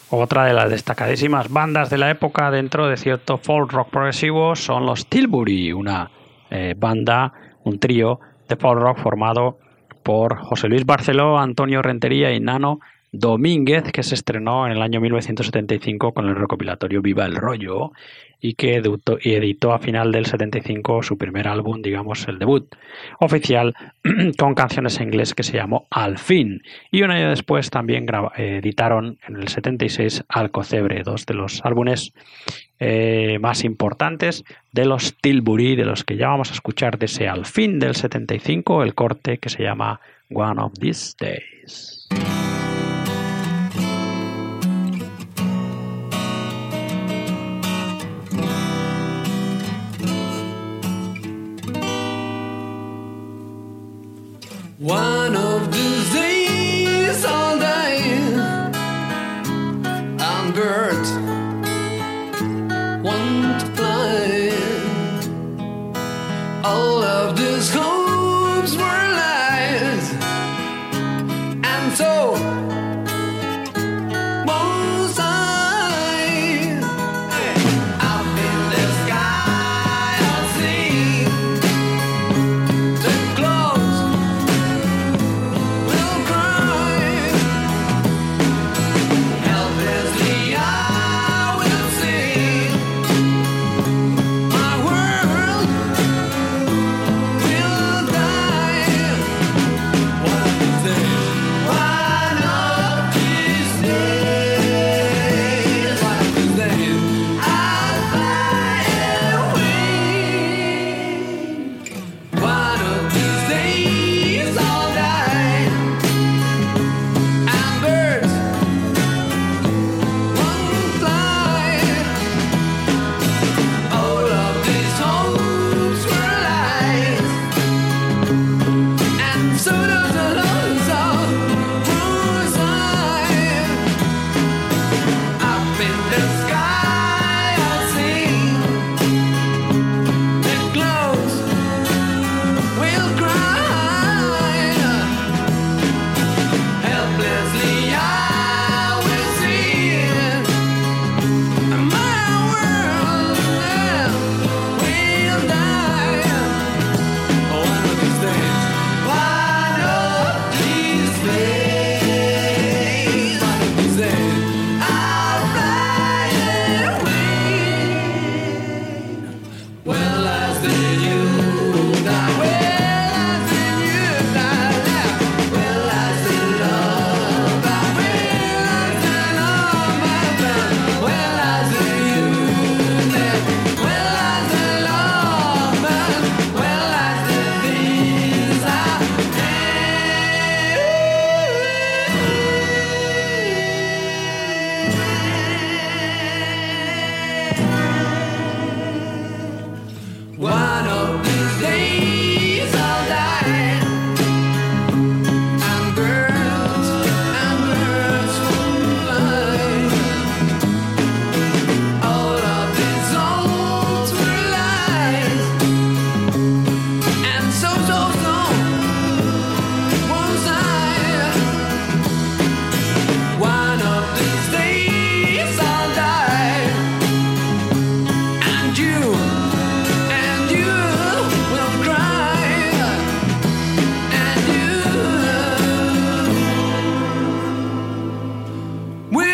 Otra de las destacadísimas bandas de la época dentro de cierto folk rock progresivo son los Tilbury, una banda, un trío de folk rock formado por José Luis Barceló, Antonio Rentería y Nano Domínguez, que se estrenó en el año 1975 con el recopilatorio Viva el Rollo y que editó a final del 75 su primer álbum, digamos el debut oficial, con canciones en inglés que se llamó Al Fin. Y un año después también editaron en el 76 Alcocebre, dos de los álbumes más importantes de los Tilbury, de los que ya vamos a escuchar de ese Al Fin del 75, el corte que se llama One of These Days. One of these days I'll die and birds want to fly. All of these hopes were lies, and so was I. Up in the sky I'll see the clouds will cry. Helplessly I will see my world will die. One of these days, one of these days, I'll fly away. One of these days I'll die, and birds won't fly. All of these hopes were lies, and so does the loss of whose eye. Up in the sky I'll see the clouds will cry. Helplessly I will see my world will die. One of these days, one of these days, one of these days, I'll fly away. Well, as the you die, well, as the you die, well, as the love, well, as the love, my friend, well, as the you die, well, as the love, well, as the things one of these days I'll die, and birds will fly. All of these hopes were lies, and so was I. One of these days I'll die, and you will cry, and you will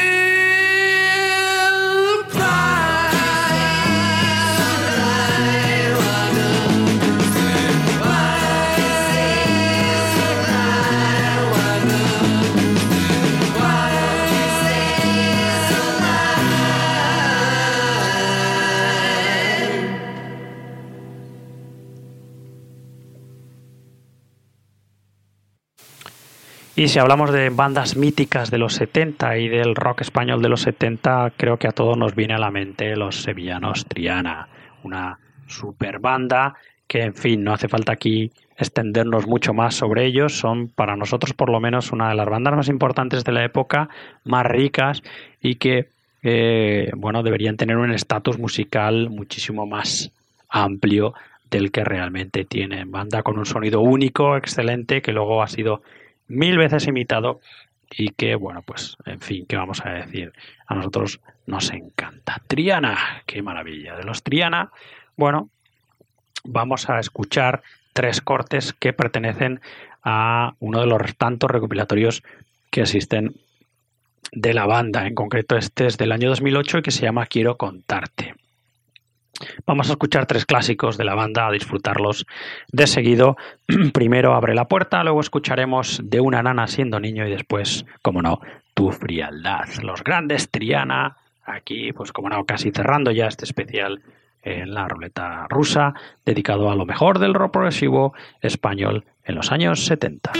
Y si hablamos de bandas míticas de los 70 y del rock español de los 70, creo que a todos nos viene a la mente los sevillanos Triana, una super banda que, en fin, no hace falta aquí extendernos mucho más sobre ellos. Son, para nosotros por lo menos, una de las bandas más importantes de la época, más ricas y que, bueno, deberían tener un estatus musical muchísimo más amplio del que realmente tienen. Banda con un sonido único, excelente, que luego ha sido 1000 veces imitado y que, bueno, pues, en fin, ¿qué vamos a decir? A nosotros nos encanta. Triana, qué maravilla. De los Triana, bueno, vamos a escuchar 3 cortes que pertenecen a uno de los tantos recopilatorios que existen de la banda. En concreto, este es del año 2008 y que se llama Quiero contarte. Vamos a escuchar 3 clásicos de la banda, a disfrutarlos de seguido. Primero Abre la puerta, luego escucharemos De una nana siendo niño y después, como no, Tu frialdad. Los grandes Triana, aquí, pues como no, casi cerrando ya este especial en la ruleta rusa, dedicado a lo mejor del rock progresivo español en los años 70.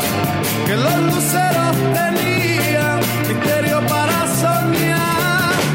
Que los luceros tenían misterio para soñar.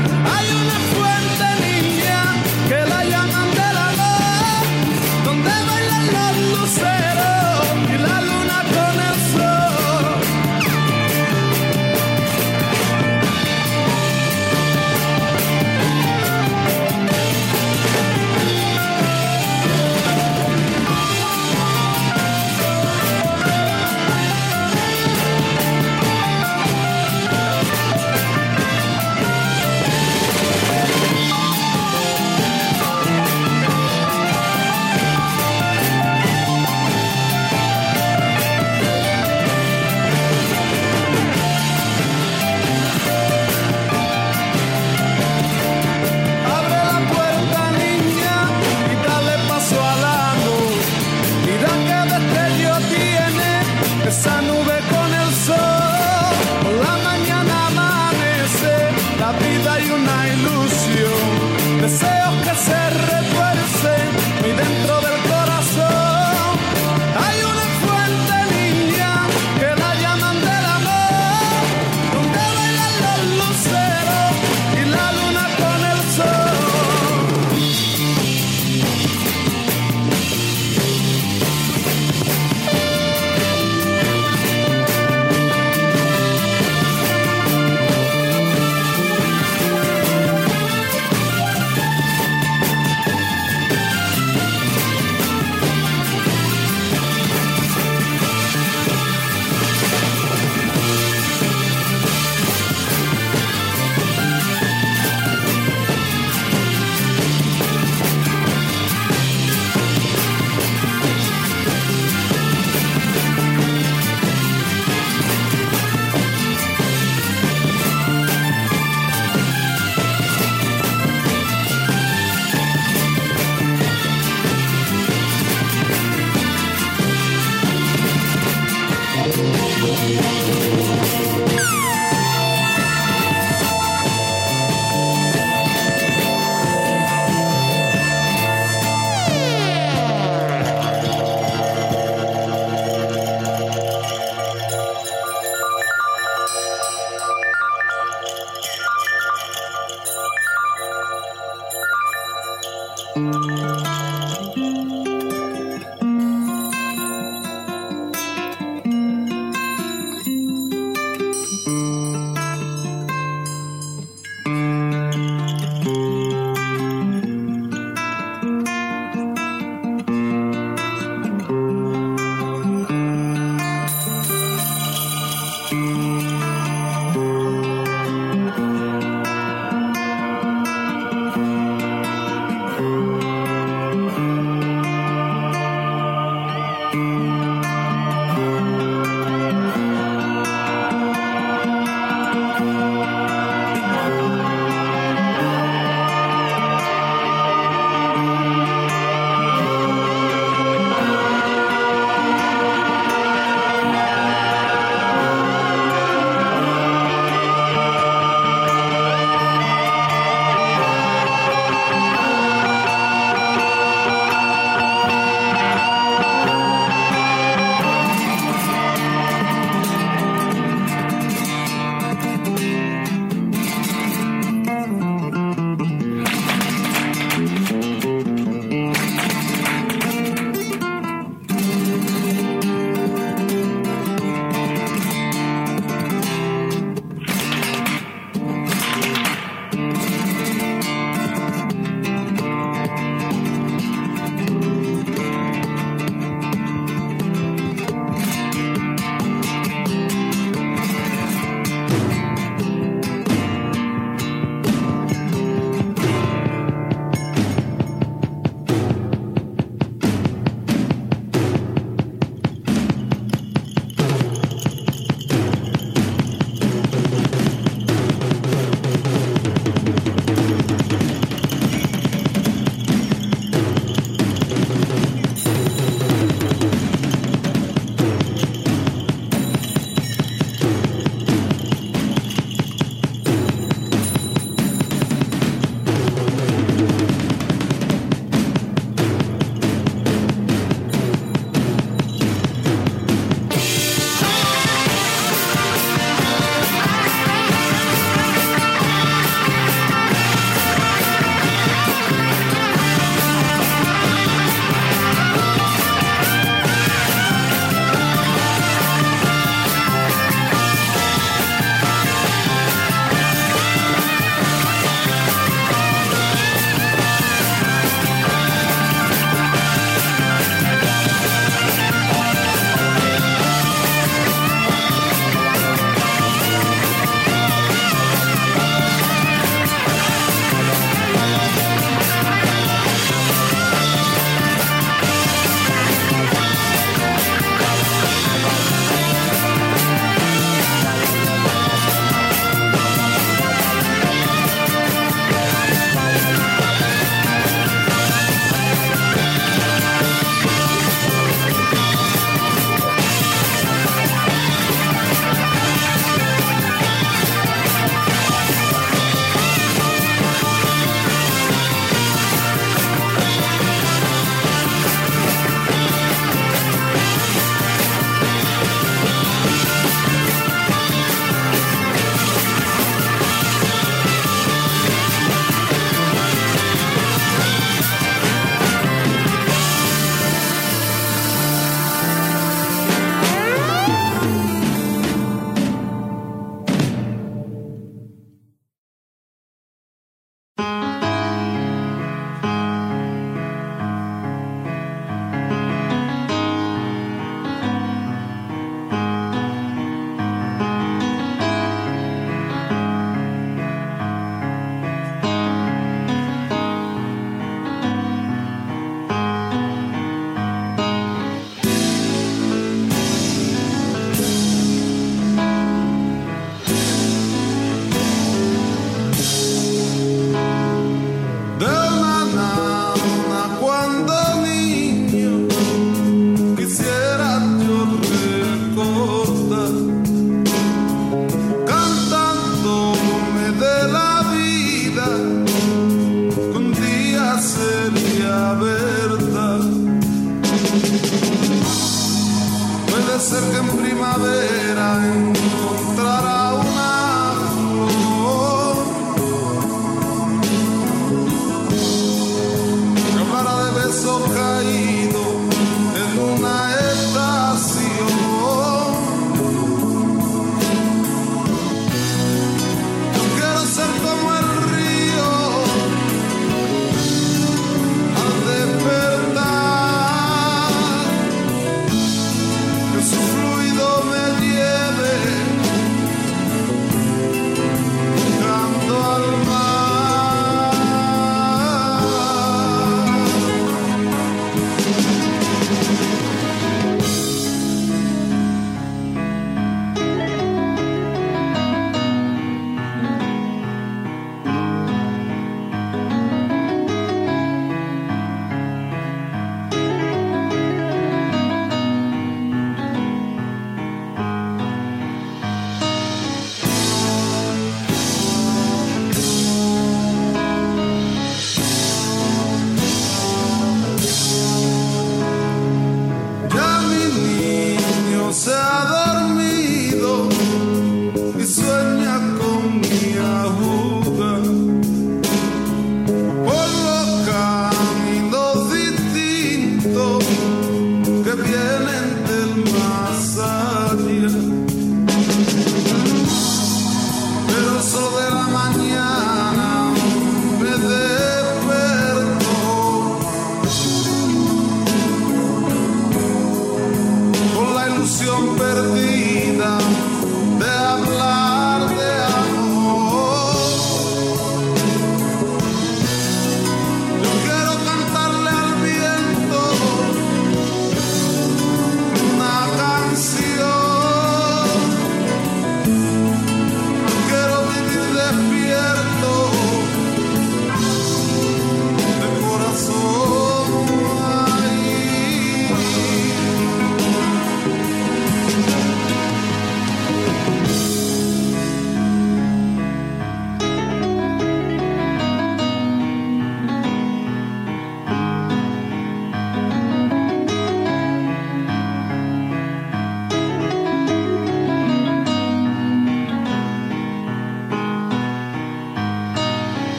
deseos que se retuercen muy dentro del corazón. Hay una fuente, niña, que la llaman del amor, donde bailan los luceros y la luna con el sol.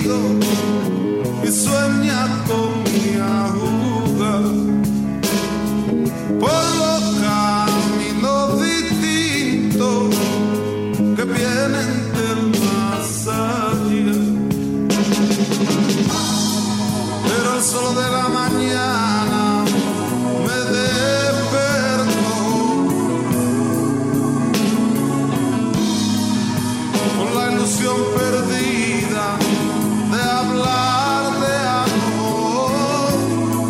nido y sueña con mi ajuga por los caminos distintos que vienen del más allá. Pero el sol de la mañana me despertó con la ilusión perdida de hablar de amor.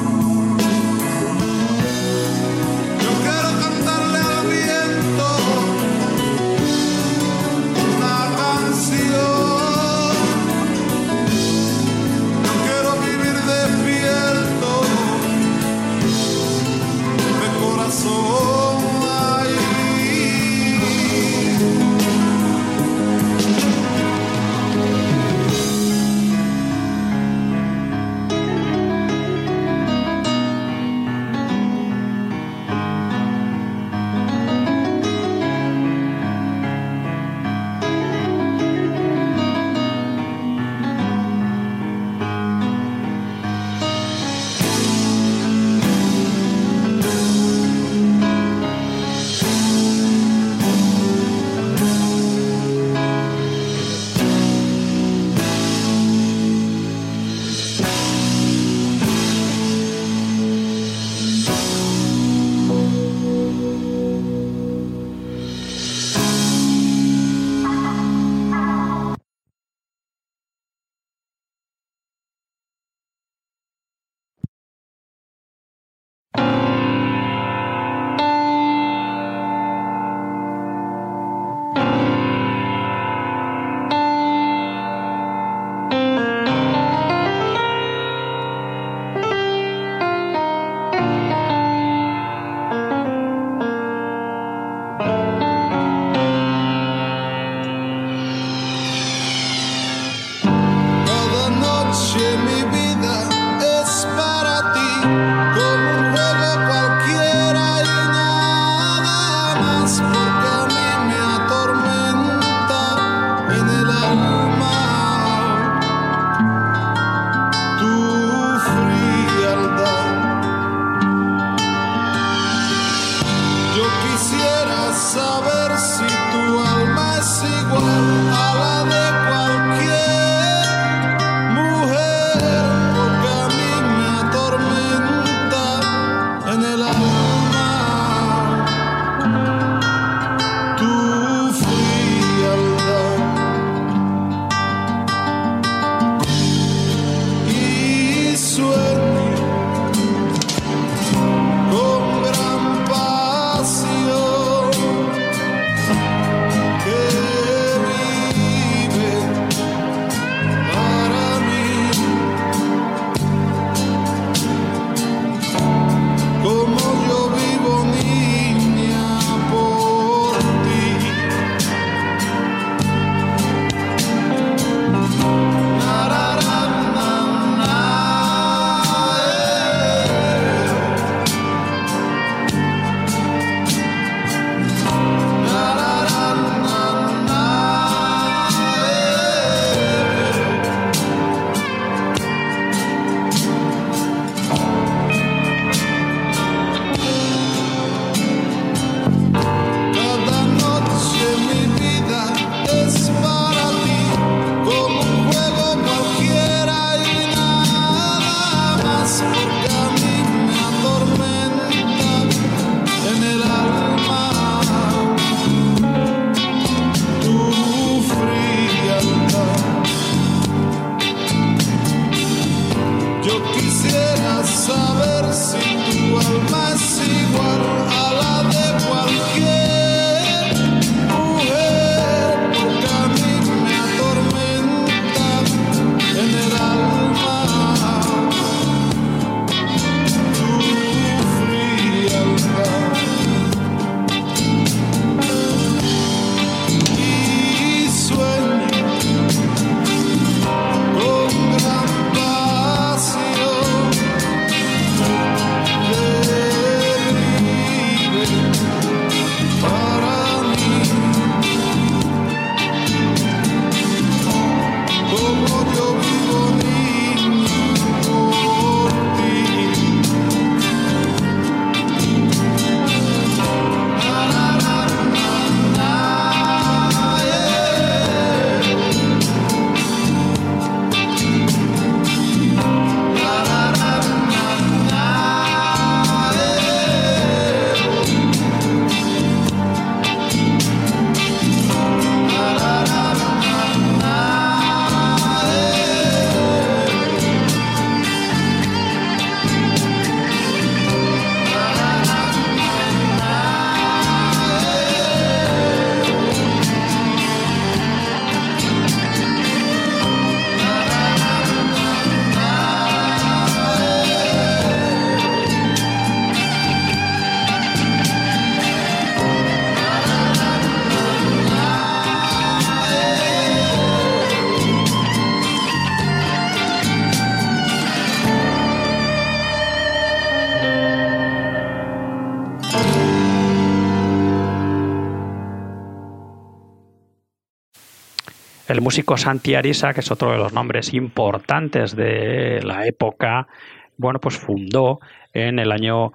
El músico Santi Arisa, que es otro de los nombres importantes de la época, bueno, pues fundó en el año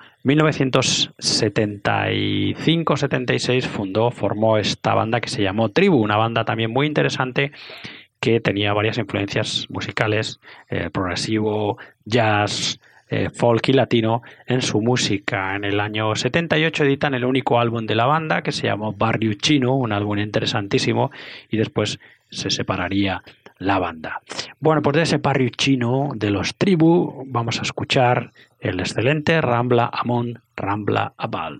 1975-76, formó esta banda que se llamó Tribu, una banda también muy interesante que tenía varias influencias musicales, progresivo, jazz, folk y latino en su música. En el año 78 editan el único álbum de la banda, que se llamó Barrio Chino, un álbum interesantísimo, y después se separaría la banda. Bueno, pues de ese Barrio Chino de los Tribu vamos a escuchar el excelente Rambla Amon, Rambla About.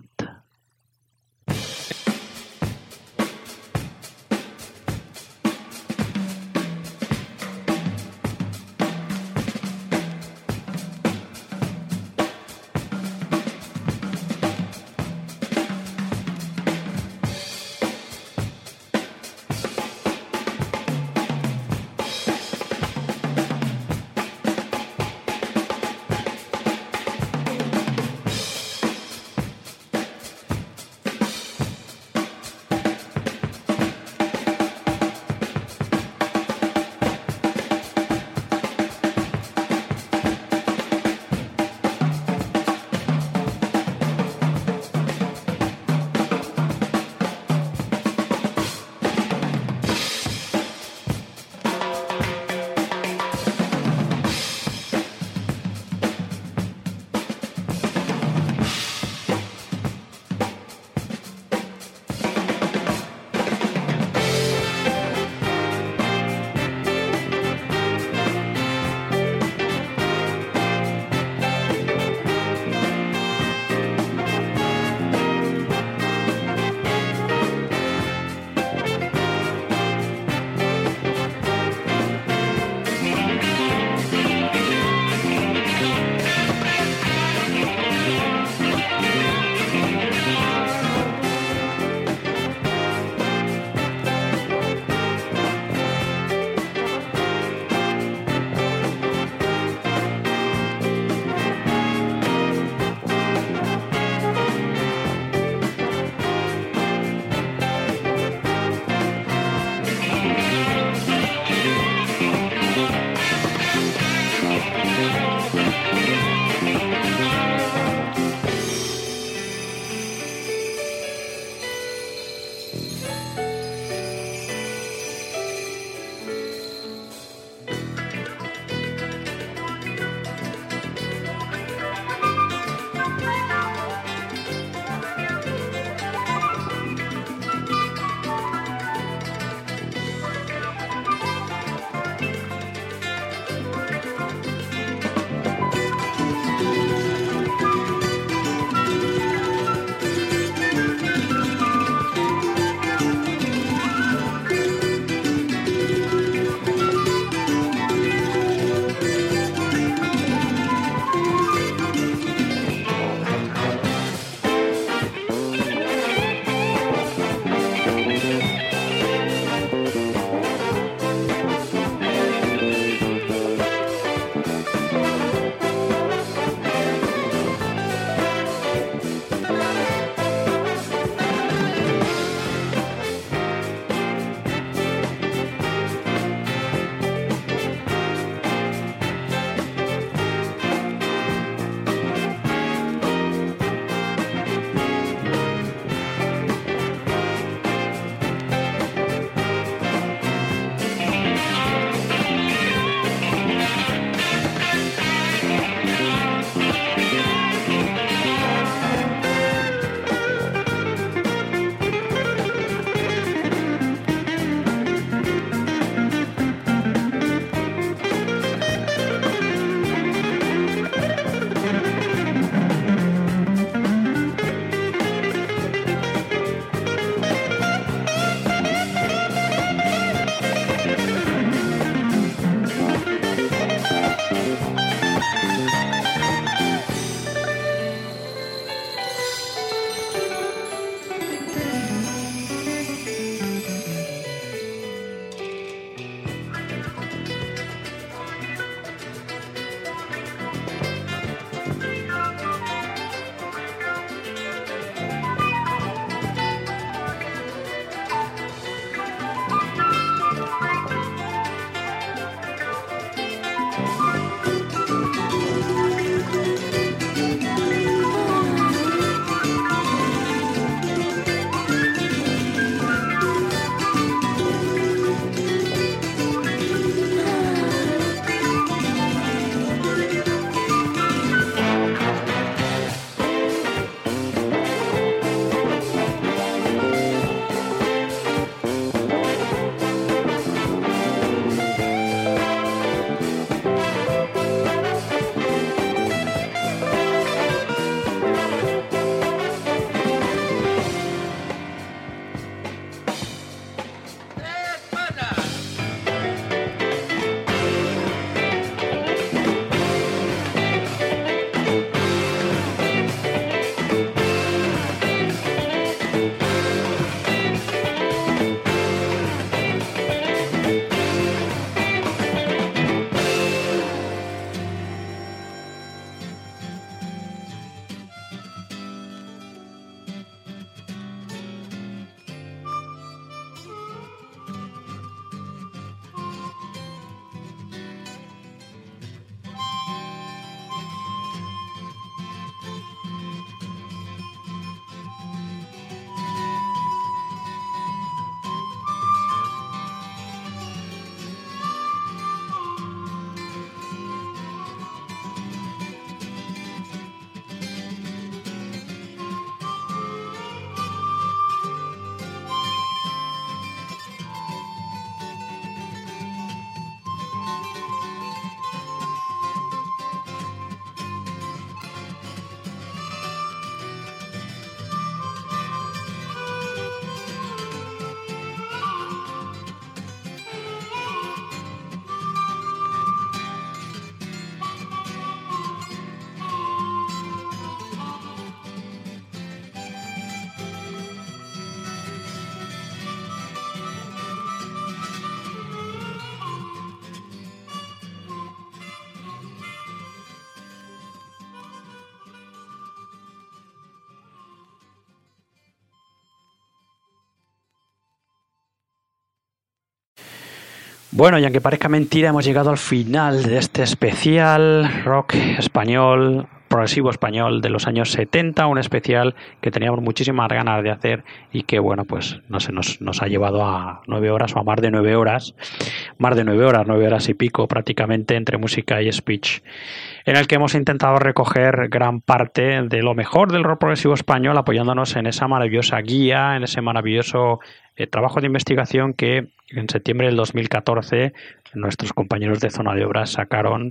Bueno, y aunque parezca mentira, hemos llegado al final de este especial rock español, progresivo español de los años 70, un especial que teníamos muchísimas ganas de hacer y que, bueno, pues no sé, nos ha llevado a 9 horas o a más de 9 horas, 9 horas y pico prácticamente entre música y speech, en el que hemos intentado recoger gran parte de lo mejor del rock progresivo español, apoyándonos en esa maravillosa guía, en ese maravilloso trabajo de investigación que en septiembre del 2014 nuestros compañeros de Zona de Obras sacaron,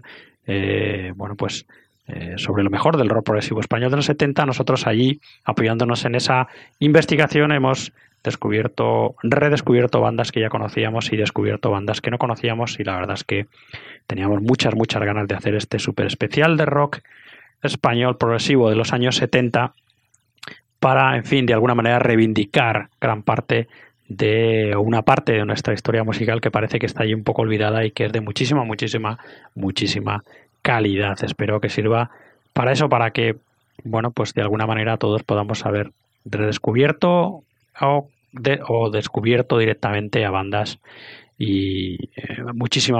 sobre lo mejor del rock progresivo español de los 70. Nosotros allí, apoyándonos en esa investigación, hemos redescubierto bandas que ya conocíamos y descubierto bandas que no conocíamos, y la verdad es que teníamos muchas ganas de hacer este súper especial de rock español progresivo de los años 70 para, en fin, de alguna manera reivindicar una parte de nuestra historia musical que parece que está ahí un poco olvidada y que es de muchísima calidad. Espero que sirva para eso, para que, bueno, pues de alguna manera todos podamos haber redescubierto o descubierto directamente a bandas y de muchísima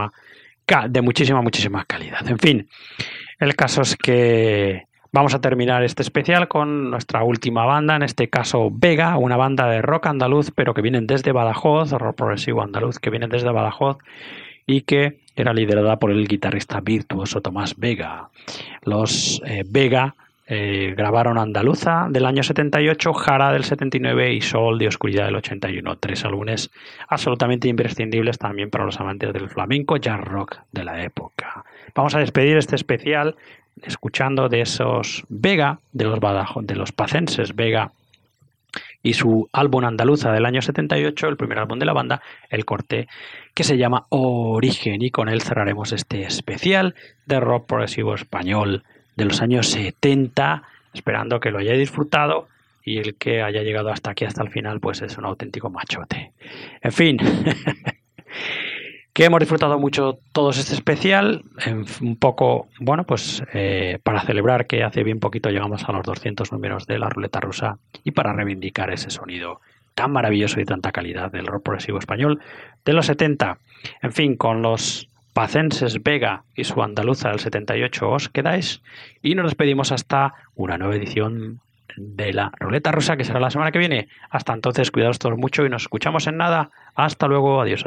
calidad. En fin, el caso es que vamos a terminar este especial con nuestra última banda, en este caso Vega, una banda de rock andaluz, pero que vienen desde Badajoz, rock progresivo andaluz, que vienen desde Badajoz y que era liderada por el guitarrista virtuoso Tomás Vega. Los Vega grabaron Andaluza del año 78, Jara del 79 y Sol de Oscuridad del 81. 3 álbumes absolutamente imprescindibles también para los amantes del flamenco jazz rock de la época. Vamos a despedir este especial escuchando de esos Vega, de los pacenses Vega, y su álbum Andaluza del año 78, el primer álbum de la banda, el corte que se llama Origen, y con él cerraremos este especial de rock progresivo español de los años 70, esperando que lo hayáis disfrutado, y el que haya llegado hasta aquí, hasta el final, pues es un auténtico machote. En fin, que hemos disfrutado mucho todos este especial, un poco, bueno, pues para celebrar que hace bien poquito llegamos a los 200 números de la ruleta rusa y para reivindicar ese sonido tan maravilloso y tanta calidad del rock progresivo español de los 70. En fin, con los pacenses Vega y su Andaluza del 78 os quedáis y nos despedimos hasta una nueva edición de la ruleta rusa, que será la semana que viene. Hasta entonces, cuidaos todos mucho y nos escuchamos en nada. Hasta luego. Adiós.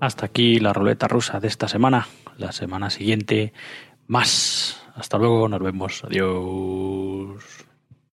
Hasta aquí la ruleta rusa de esta semana. La semana siguiente más. Hasta luego, nos vemos. Adiós.